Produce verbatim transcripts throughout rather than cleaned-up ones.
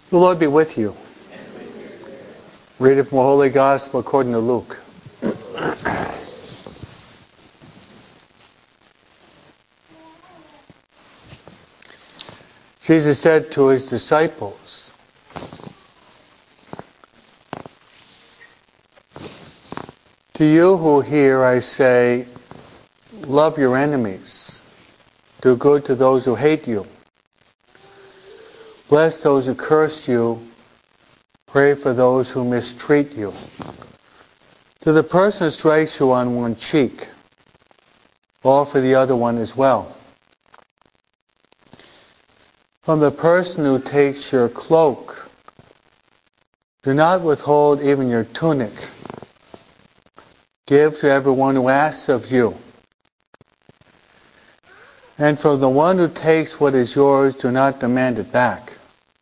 The Lord be with you. Reading from the Holy Gospel according to Luke. Jesus said to his disciples, "To you who hear I say, love your enemies, do good to those who hate you, bless those who curse you, pray for those who mistreat you. To the person who strikes you on one cheek, offer the other one as well. From the person who takes your cloak, do not withhold even your tunic. Give to everyone who asks of you. And from the one who takes what is yours, do not demand it back.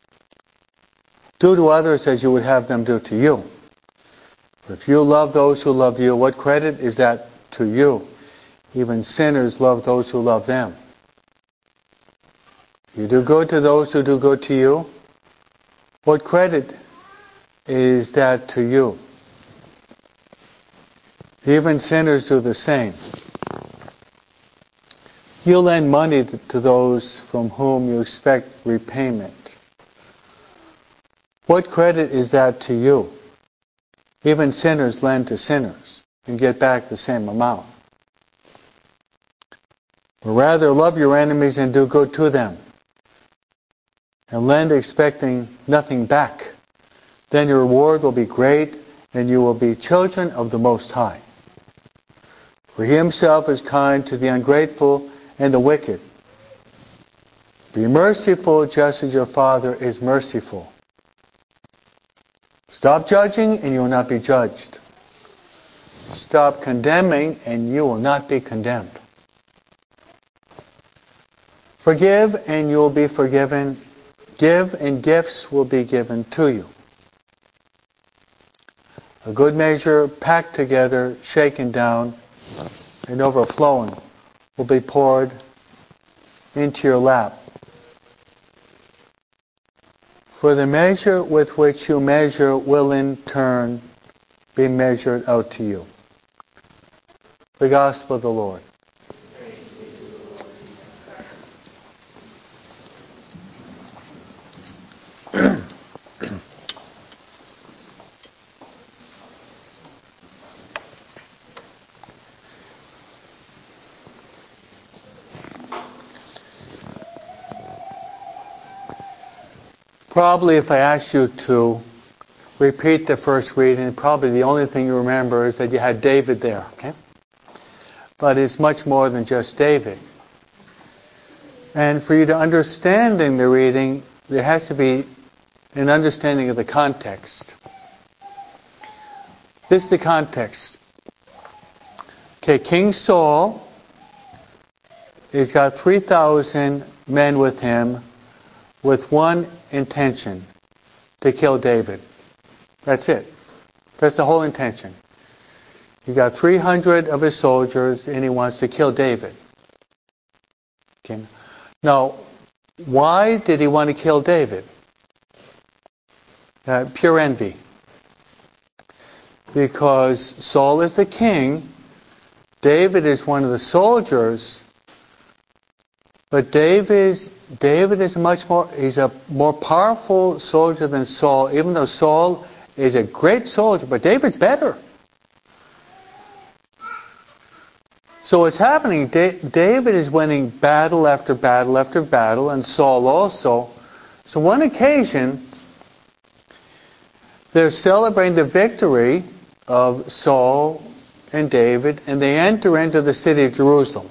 Do to others as you would have them do to you. For if you love those who love you, what credit is that to you? Even sinners love those who love them. If you do good to those who do good to you, what credit is that to you? Even sinners do the same. You lend money to those from whom you expect repayment. What credit is that to you? Even sinners lend to sinners and get back the same amount. But rather love your enemies and do good to them, and lend expecting nothing back. Then your reward will be great, and you will be children of the Most High. For He Himself is kind to the ungrateful and the wicked. Be merciful just as your Father is merciful. Stop judging and you will not be judged. Stop condemning and you will not be condemned. Forgive and you will be forgiven. Give and gifts will be given to you. A good measure packed together, shaken down, and overflowing will be poured into your lap. For the measure with which you measure will in turn be measured out to you." The Gospel of the Lord. Probably if I asked you to repeat the first reading, probably the only thing you remember is that you had David there. Okay? But it's much more than just David. And for you to understand in the reading, there has to be an understanding of the context. This is the context. Okay, King Saul, he's got three thousand men with him with one intention: to kill David. That's it. That's the whole intention. He got three hundred of his soldiers and he wants to kill David. Okay. Now, why did he want to kill David? Uh, pure envy. Because Saul is the king, David is one of the soldiers, but David, David is much more, he's a more powerful soldier than Saul, even though Saul is a great soldier, but David's better. So what's happening, David is winning battle after battle after battle, and Saul also. So one occasion, they're celebrating the victory of Saul and David, and they enter into the city of Jerusalem.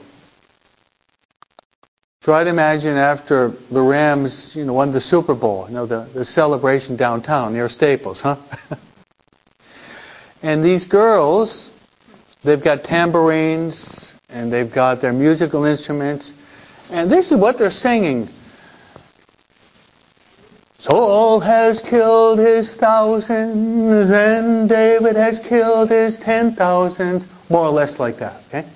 Try to imagine after the Rams, you know, won the Super Bowl, you know, the, the celebration downtown near Staples, huh? And these girls, they've got tambourines, and they've got their musical instruments, and this is what they're singing. Saul has killed his thousands, and David has killed his ten thousands, more or less like that, okay?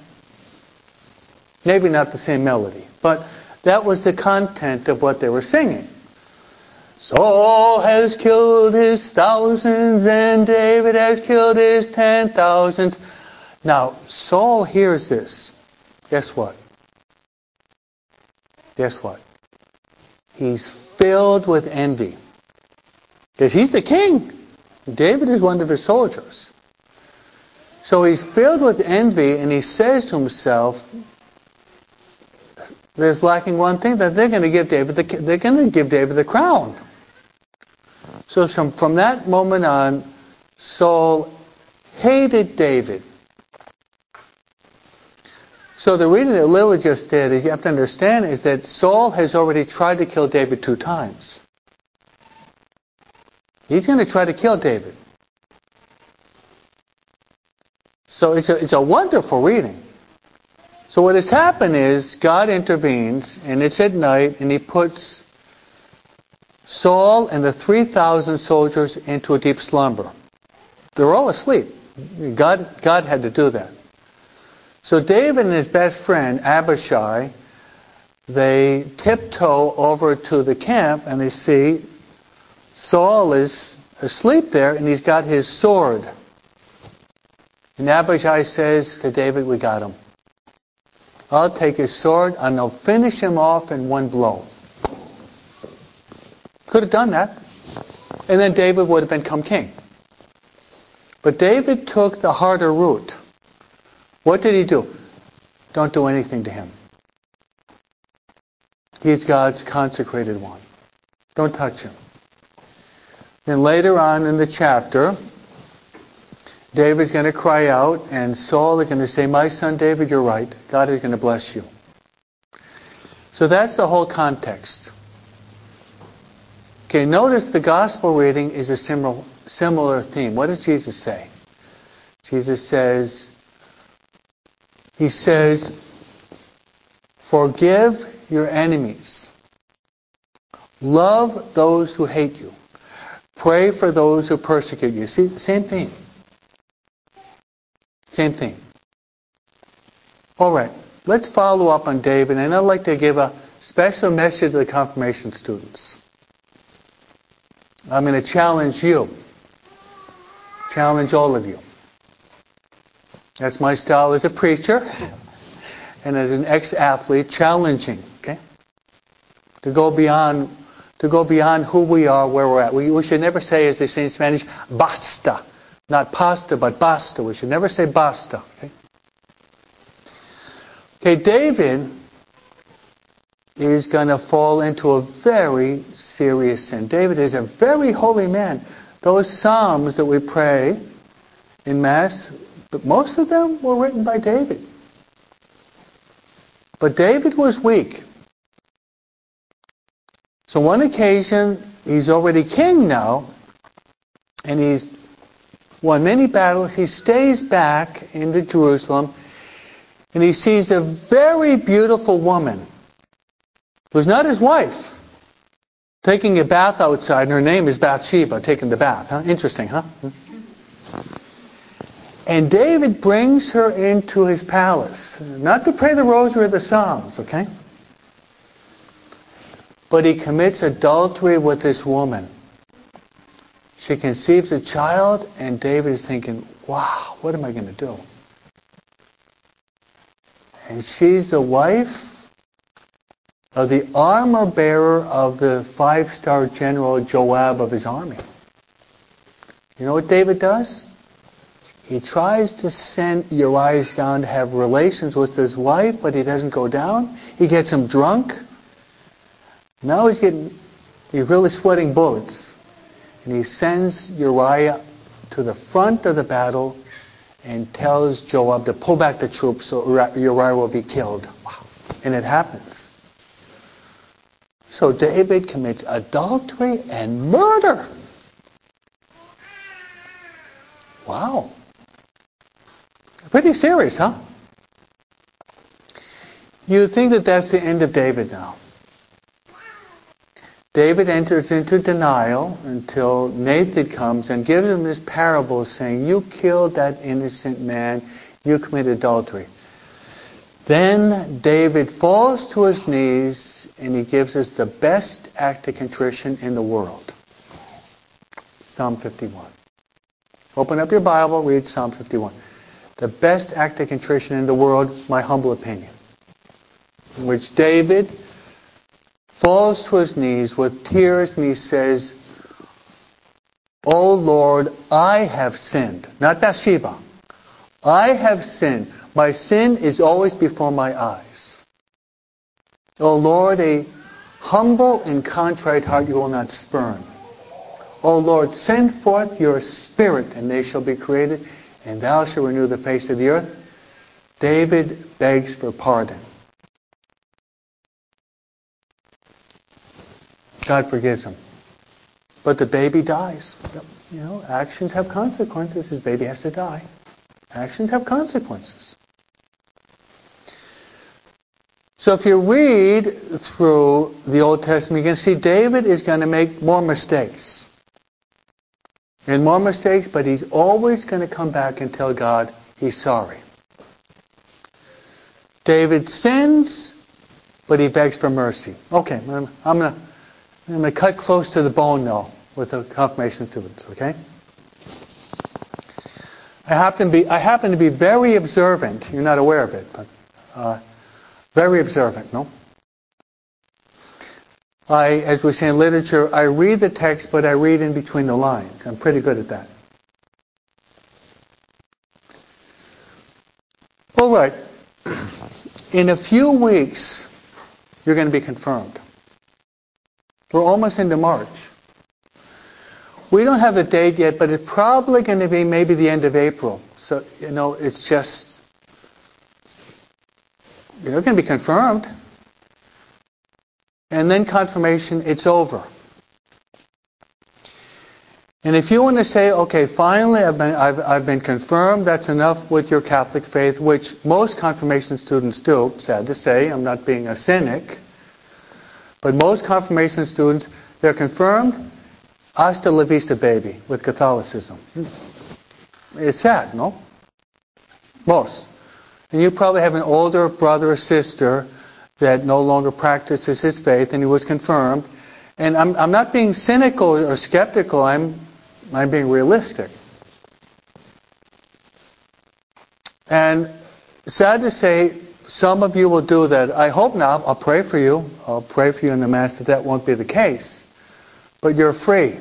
Maybe not the same melody, but that was the content of what they were singing. Saul has killed his thousands and David has killed his ten thousands. Now, Saul hears this. Guess what? Guess what? He's filled with envy. Because he's the king. David is one of his soldiers. So he's filled with envy and he says to himself, there's lacking one thing, that they're going to give David the they're going to give David the crown. So from, from that moment on, Saul hated David. So the reading that Lily just did, is you have to understand, is that Saul has already tried to kill David two times. He's going to try to kill David. So it's a, it's a wonderful reading. So what has happened is God intervenes, and it's at night, and he puts Saul and the three thousand soldiers into a deep slumber. They're all asleep. God, God had to do that. So David and his best friend, Abishai, they tiptoe over to the camp, and they see Saul is asleep there, and he's got his sword. And Abishai says to David, we got him. I'll take his sword and I'll finish him off in one blow. Could have done that. And then David would have become king. But David took the harder route. What did he do? Don't do anything to him. He's God's consecrated one. Don't touch him. Then later on in the chapter, David's going to cry out, and Saul is going to say, my son David, you're right. God is going to bless you. So that's the whole context. Okay, notice the gospel reading is a similar, similar theme. What does Jesus say? Jesus says, He says, forgive your enemies. Love those who hate you. Pray for those who persecute you. See, same thing. Same thing. All right, let's follow up on David, and I'd like to give a special message to the confirmation students. I'm going to challenge you. Challenge all of you. That's my style as a preacher and as an ex-athlete, challenging, okay? To go beyond to go beyond who we are, where we're at. We, we should never say, as they say in Spanish, basta. Not pasta, but basta. We should never say basta. Okay, okay, David is going to fall into a very serious sin. David is a very holy man. Those psalms that we pray in Mass, but most of them were written by David. But David was weak. So one occasion, he's already king now, and he's won many battles. He stays back into Jerusalem, and he sees a very beautiful woman, who's not his wife, taking a bath outside, and her name is Bathsheba, taking the bath. Huh? Interesting, huh? And David brings her into his palace, not to pray the rosary or the Psalms, okay? But he commits adultery with this woman. She conceives a child, and David is thinking, wow, what am I going to do? And she's the wife of the armor bearer of the five-star general Joab of his army. You know what David does? He tries to send Uriah down to have relations with his wife, but he doesn't go down. He gets him drunk. Now he's getting, he's really sweating bullets. And he sends Uriah to the front of the battle and tells Joab to pull back the troops so Uriah will be killed. Wow. And it happens. So David commits adultery and murder. Wow. Pretty serious, huh? You think that that's the end of David now. David enters into denial until Nathan comes and gives him this parable saying, you killed that innocent man, you committed adultery. Then David falls to his knees and he gives us the best act of contrition in the world. Psalm fifty-one. Open up your Bible, read Psalm fifty-one. The best act of contrition in the world, my humble opinion. In which David falls to his knees with tears and he says, "O Lord, I have sinned." Not Bathsheba. I have sinned. My sin is always before my eyes. O Lord, a humble and contrite heart you will not spurn. O Lord, send forth your Spirit, and they shall be created, and thou shalt renew the face of the earth. David begs for pardon. God forgives him. But the baby dies. You know, actions have consequences. His baby has to die. Actions have consequences. So if you read through the Old Testament, you can see David is going to make more mistakes. And more mistakes, but he's always going to come back and tell God he's sorry. David sins, but he begs for mercy. Okay, I'm going to, I'm going to cut close to the bone now with the confirmation students, okay? I happen to be, I happen to be very observant. You're not aware of it, but uh, very observant, no? I, as we say in literature, I read the text, but I read in between the lines. I'm pretty good at that. All right. In a few weeks, you're going to be confirmed. We're almost into March. We don't have a date yet, but it's probably going to be maybe the end of April. So, you know, it's just, you're going to be confirmed. And then confirmation, it's over. And if you want to say, okay, finally I've been, I've, I've been confirmed, that's enough with your Catholic faith, which most confirmation students do, sad to say, I'm not being a cynic, but most confirmation students, they're confirmed, hasta la vista baby, with Catholicism. It's sad, no? Most. And you probably have an older brother or sister that no longer practices his faith, and he was confirmed. And I'm, I'm not being cynical or skeptical, I'm, I'm being realistic. And sad to say, some of you will do that. I hope not. I'll pray for you. I'll pray for you in the Mass that that won't be the case. But you're free.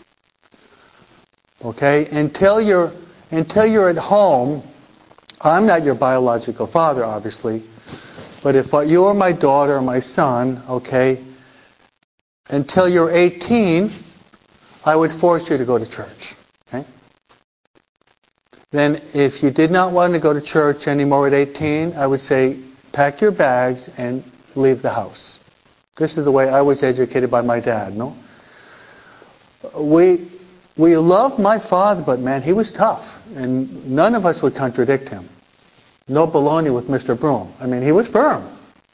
Okay? Until you're, until you're at home, I'm not your biological father, obviously. But if you are my daughter or my son, okay, until you're eighteen, I would force you to go to church. Okay? Then if you did not want to go to church anymore at eighteen, I would say, pack your bags and leave the house. This is the way I was educated by my dad, no? We we loved my father, but man, he was tough. And none of us would contradict him. No baloney with Mister Broom. I mean, he was firm.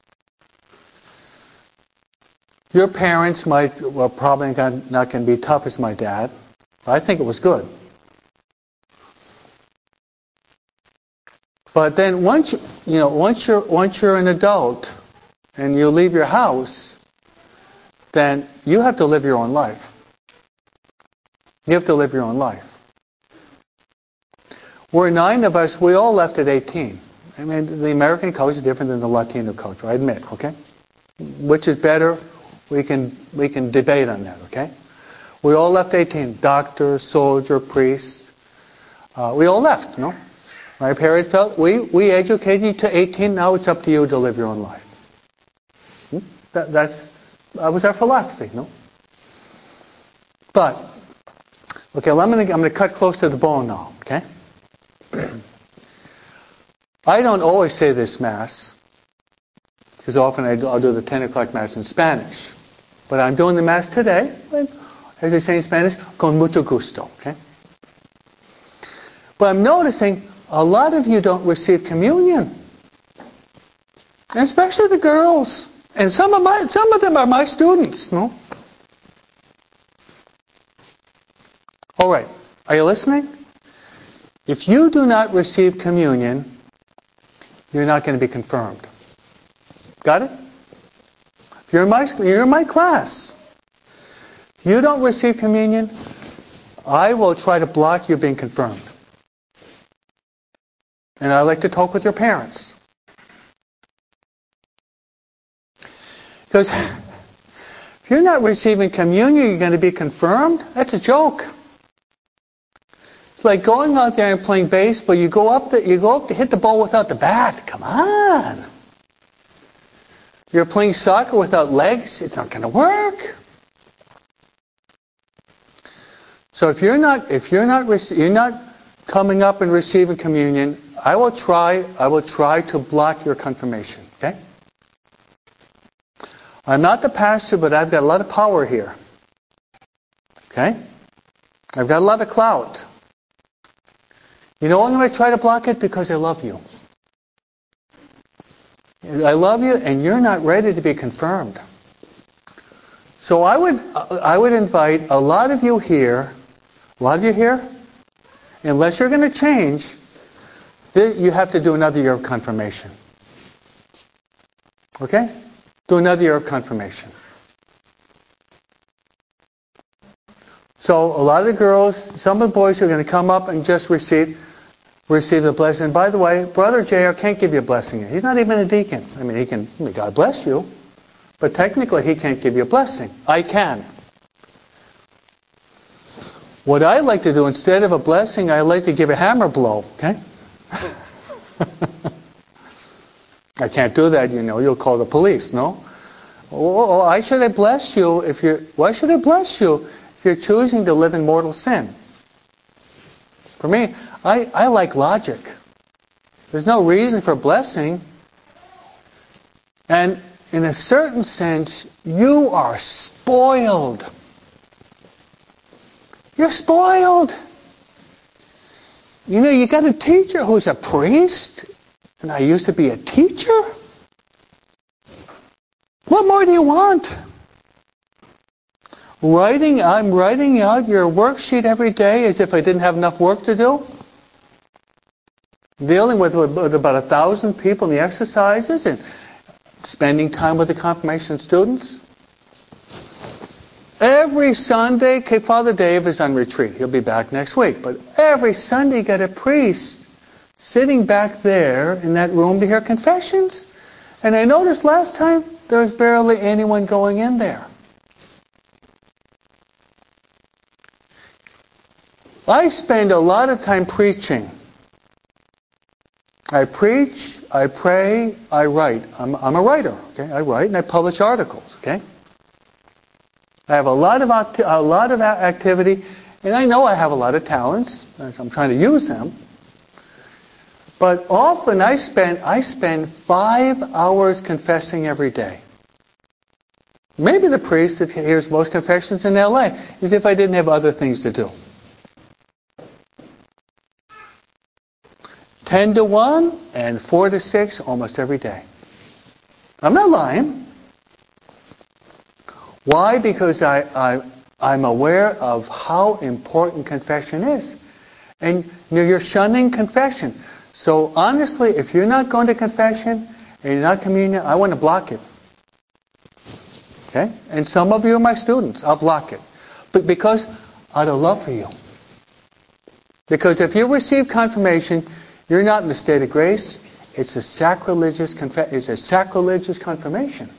Your parents might, well, probably not going to be tough as my dad. I think it was good. But then once you, you know, once you're once you're an adult and you leave your house, then you have to live your own life. You have to live your own life. We're nine of us. We all left at eighteen. I mean, the American culture is different than the Latino culture. I admit. Okay, which is better? We can we can debate on that. Okay, we all left at eighteen. Doctor, soldier, priest. Uh, we all left. No. My parents felt, we, we educated you to eighteen, now it's up to you to live your own life. Hmm? That, that's, that was our philosophy, no? But, okay, well, I'm going to I'm going to cut close to the bone now, okay? I don't always say this Mass, because often I do, I'll do the ten o'clock Mass in Spanish. But I'm doing the Mass today, and as they say in Spanish, con mucho gusto, okay? But I'm noticing a lot of you don't receive communion. And especially the girls. And some of my some of them are my students, no? All right. Are you listening? If you do not receive communion, you're not going to be confirmed. Got it? If you're in my, you're in my class, you don't receive communion, I will try to block you being confirmed. And I like to talk with your parents. Because if you're not receiving communion, you're going to be confirmed? That's a joke. It's like going out there and playing baseball. You go up the, you go up to hit the ball without the bat. Come on. You're playing soccer without legs. It's not going to work. So if you're not, if you're not, you're not coming up and receiving communion, I will try, I will try to block your confirmation. Okay? I'm not the pastor, but I've got a lot of power here. Okay? I've got a lot of clout. You know why I'm going to try to block it? Because I love you. I love you, and you're not ready to be confirmed. So I would, I would invite a lot of you here, a lot of you here, unless you're going to change, you have to do another year of confirmation. Okay? Do another year of confirmation. So a lot of the girls, some of the boys are going to come up and just receive receive the blessing. And by the way, Brother J R can't give you a blessing. He's not even a deacon. I mean, he can, I mean, God bless you, but technically he can't give you a blessing. I can. What I like to do, instead of a blessing, I like to give a hammer blow. Okay? I can't do that, you know. You'll call the police, no? Oh, why should I bless you if you're? Why should I bless you if you're choosing to live in mortal sin? For me, I, I like logic. There's no reason for blessing. And in a certain sense, you are spoiled. You're spoiled. You know, you got a teacher who's a priest, and I used to be a teacher. What more do you want? Writing, I'm writing out your worksheet every day as if I didn't have enough work to do. Dealing with, with about a thousand people in the exercises and spending time with the confirmation students. Every Sunday, okay, Father Dave is on retreat. He'll be back next week. But every Sunday, you get a priest sitting back there in that room to hear confessions. And I noticed last time, there was barely anyone going in there. I spend a lot of time preaching. I preach, I pray, I write. I'm, I'm a writer, okay? I write and I publish articles, okay? I have a lot of acti- a lot of activity, and I know I have a lot of talents. I'm trying to use them. But often I spend I spend five hours confessing every day. Maybe the priest that hears most confessions in L A is if I didn't have other things to do. Ten to one and four to six almost every day. I'm not lying. Why? Because I, I, I'm aware of how important confession is. And you know, you're shunning confession. So honestly, if you're not going to confession and you're not communion, I want to block it. Okay? And some of you are my students. I'll block it. But because out of love for you. Because if you receive confirmation, you're not in the state of grace. It's a sacrilegious conf- it's a sacrilegious confirmation.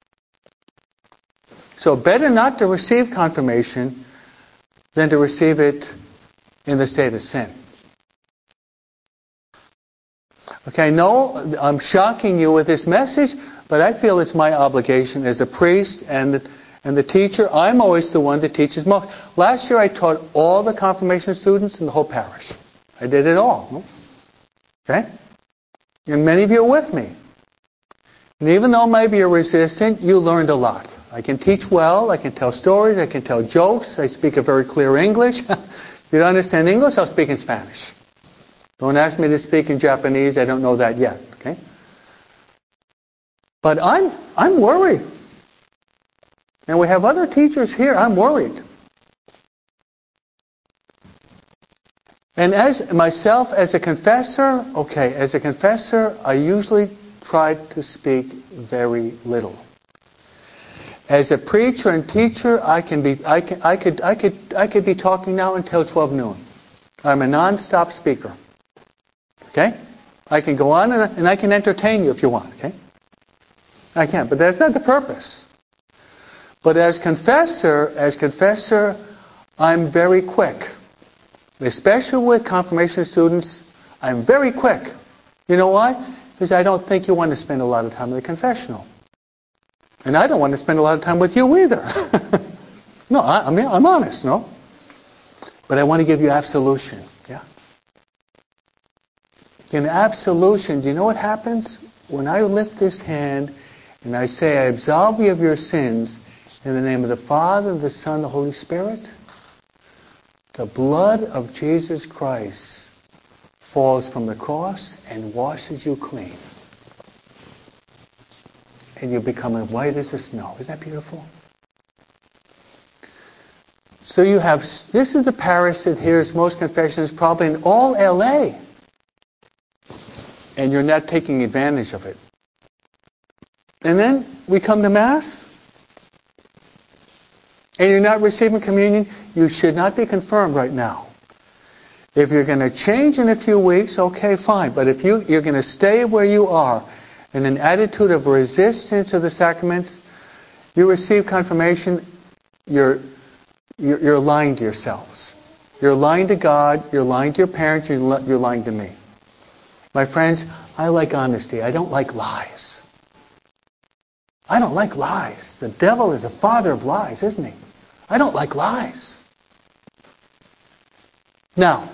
So better not to receive confirmation than to receive it in the state of sin. Okay, no, I'm shocking you with this message, but I feel it's my obligation as a priest and the, and the teacher. I'm always the one that teaches most. Last year I taught all the confirmation students in the whole parish. I did it all. Okay? And many of you are with me. And even though maybe you're resistant, you learned a lot. I can teach well, I can tell stories, I can tell jokes, I speak a very clear English. If you don't understand English, I'll speak in Spanish. Don't ask me to speak in Japanese, I don't know that yet. Okay? But I'm I'm worried. And we have other teachers here, I'm worried. And as myself, as a confessor, okay, as a confessor, I usually try to speak very little. As a preacher and teacher, I can be, I can, I could, I could, I could be talking now until twelve noon. I'm a non-stop speaker. Okay? I can go on and, and I can entertain you if you want. Okay? I can, but that's not the purpose. But as confessor, as confessor, I'm very quick. Especially with confirmation students, I'm very quick. You know why? Because I don't think you want to spend a lot of time in the confessional. And I don't want to spend a lot of time with you either. No, I, I mean, I'm honest, no? But I want to give you absolution. Yeah? In absolution, do you know what happens? When I lift this hand and I say, I absolve you of your sins in the name of the Father, the Son, the Holy Spirit, the blood of Jesus Christ falls from the cross and washes you clean. And you become as white as the snow. Isn't that beautiful? So you have, this is the parish that hears most confessions probably in all L A. And you're not taking advantage of it. And then we come to Mass, and you're not receiving communion, you should not be confirmed right now. If you're going to change in a few weeks, okay, fine. But if you, you're going to stay where you are in an attitude of resistance to the sacraments, you receive confirmation, you're, you're, you're lying to yourselves. You're lying to God, you're lying to your parents, you're, you're lying to me. My friends, I like honesty. I don't like lies. I don't like lies. The devil is the father of lies, isn't he? I don't like lies. Now,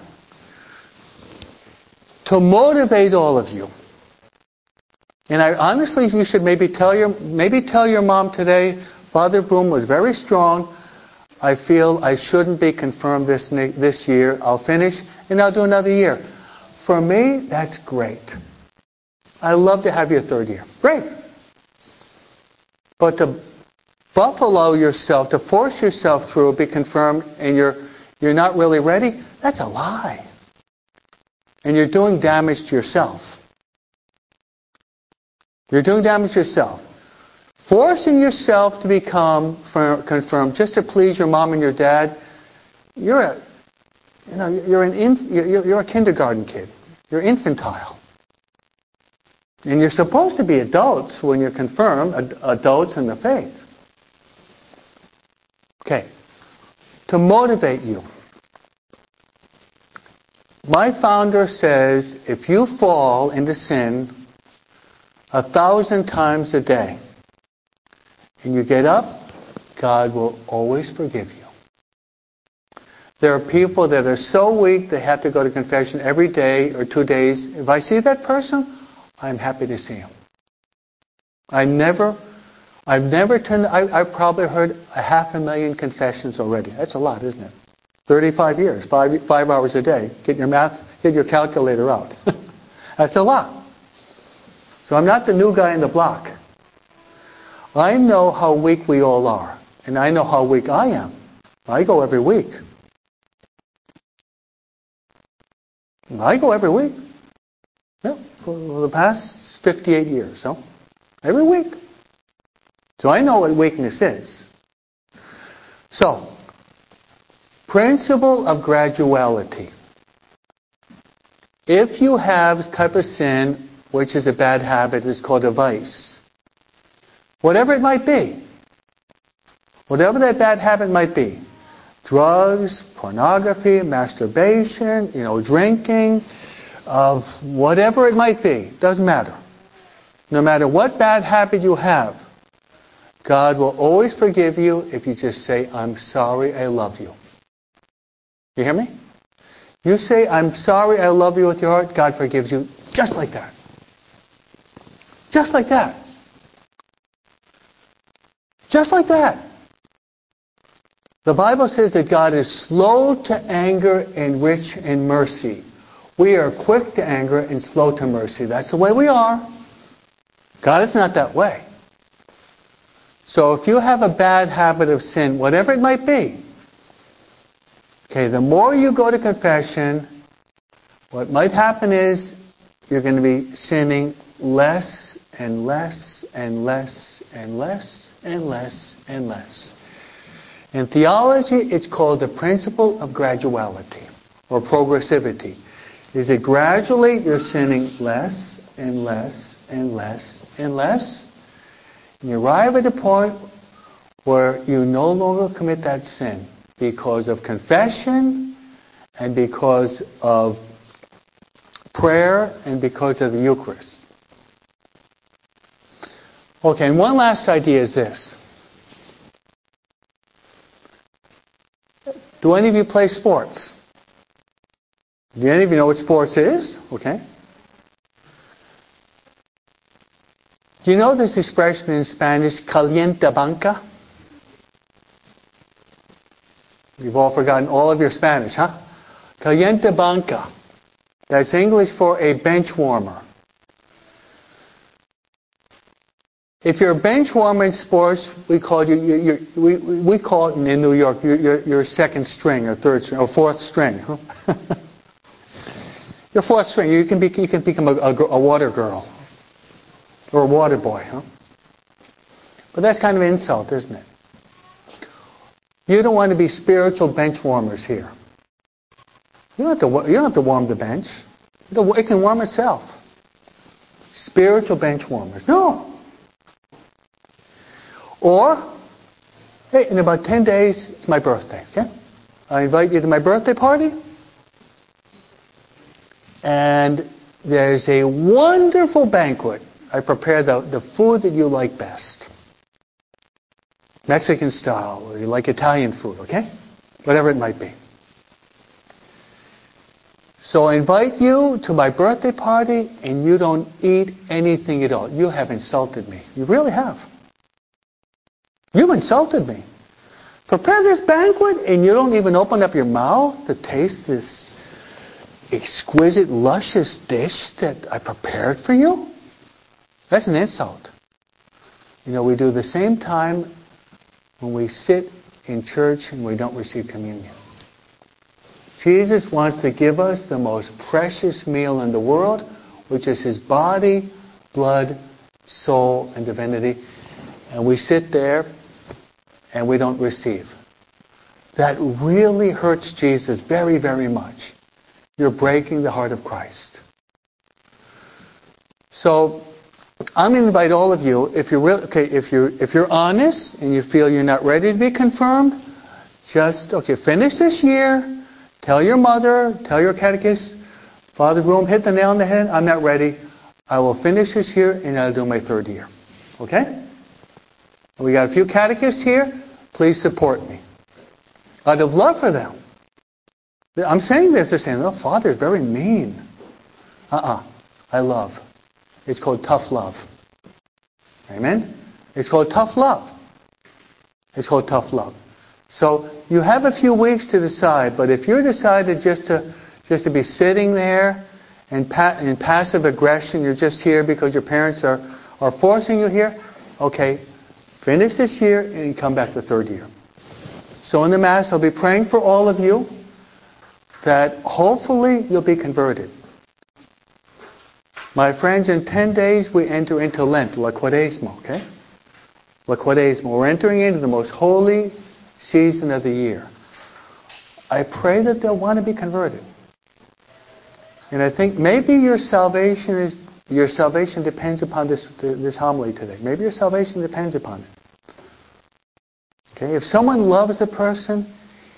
to motivate all of you, and I honestly, you should maybe tell your maybe tell your mom today, Father Broom was very strong. I feel I shouldn't be confirmed this this year. I'll finish and I'll do another year. For me, that's great. I love to have your third year. Great. But to buffalo yourself, to force yourself through, be confirmed, and you're you're not really ready, that's a lie. And you're doing damage to yourself. You're doing damage to yourself. Forcing yourself to become confirmed just to please your mom and your dad, you're a, you know, you're an inf- you're, you're a kindergarten kid. You're infantile. And you're supposed to be adults when you're confirmed, ad- adults in the faith. Okay. To motivate you. My founder says, if you fall into sin a thousand times a day, and you get up, God will always forgive you. There are people that are so weak they have to go to confession every day or two days. If I see that person, I'm happy to see him. I never, I've never turned, I, I've probably heard a half a million confessions already. That's a lot, isn't it? thirty-five years, five, five hours a day. Get your math, get your calculator out. That's a lot. So I'm not the new guy in the block. I know how weak we all are. And I know how weak I am. I go every week. I go every week. Yeah, for the past fifty-eight years. So, every week. So I know what weakness is. So, principle of graduality. If you have a type of sin, which is a bad habit, it's called a vice. Whatever it might be. Whatever that bad habit might be. Drugs, pornography, masturbation, you know, drinking, of whatever it might be. Doesn't matter. No matter what bad habit you have, God will always forgive you if you just say, I'm sorry, I love you. You hear me? You say, I'm sorry, I love you with your heart, God forgives you just like that. Just like that. Just like that. The Bible says that God is slow to anger and rich in mercy. We are quick to anger and slow to mercy. That's the way we are. God is not that way. So if you have a bad habit of sin, whatever it might be, okay, the more you go to confession, What might happen is you're going to be sinning less and less and less and less and less and less. In theology, it's called the principle of graduality or progressivity. Is it gradually you're sinning less and less and less and less, and you arrive at a point where you no longer commit that sin because of confession and because of prayer and because of the Eucharist. Okay, and one last idea is this. Do any of you play sports? Do any of you know what sports is? Okay. Do you know this expression in Spanish, caliente banca? You've all forgotten all of your Spanish, huh? Caliente banca. That's English for a bench warmer. If you're a bench warmer in sports, we call you, you, you we, we call it in New York, you're, you're, you're second string or third string or fourth string. Huh? You're fourth string. You can be, you can become a, a, a water girl or a water boy, huh? But that's kind of an insult, isn't it? You don't want to be spiritual bench warmers here. You don't have to, you don't have to warm the bench. It can warm itself. Spiritual bench warmers. No. Or, hey, in about ten days, it's my birthday, okay? I invite you to my birthday party. And there's a wonderful banquet. I prepare the, the food that you like best. Mexican style, or you like Italian food, okay? Whatever it might be. So I invite you to my birthday party, and you don't eat anything at all. You have insulted me. You really have. You've insulted me. Prepare this banquet, and you don't even open up your mouth to taste this exquisite, luscious dish that I prepared for you? That's an insult. You know, we do the same time when we sit in church and we don't receive communion. Jesus wants to give us the most precious meal in the world, which is His body, blood, soul, and divinity. And we sit there and we don't receive. That really hurts Jesus very, very much. You're breaking the heart of Christ. So, I'm going to invite all of you, if you're real, okay, if you're if you're honest and you feel you're not ready to be confirmed, just okay, finish this year. Tell your mother, tell your catechist, Father Groom hit the nail on the head. I'm not ready. I will finish this year and I'll do my third year. Okay? We got a few catechists here. Please support me. Out of love for them. I'm saying this, they're saying, oh, Father is very mean. Uh-uh. I love. It's called tough love. Amen? It's called tough love. It's called tough love. So you have a few weeks to decide, but if you're decided just to just to be sitting there and pa- in passive aggression, you're just here because your parents are, are forcing you here, okay, finish this year and come back the third year. So in the Mass, I'll be praying for all of you that hopefully you'll be converted. My friends, in ten days we enter into Lent, La Quaresma, okay? La Quaresma. We're entering into the most holy season of the year. I pray that they'll want to be converted. And I think maybe your salvation is your salvation depends upon this this homily today. Maybe your salvation depends upon it. Okay? If someone loves a person,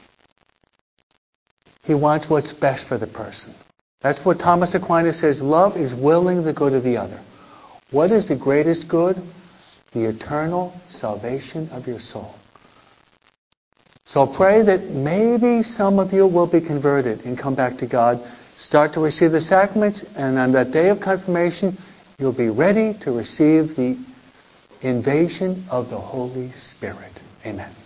he wants what's best for the person. That's what Thomas Aquinas says. Love is willing the good of the other. What is the greatest good? The eternal salvation of your soul. So pray that maybe some of you will be converted and come back to God, start to receive the sacraments, and on that day of confirmation, you'll be ready to receive the invasion of the Holy Spirit. Amen.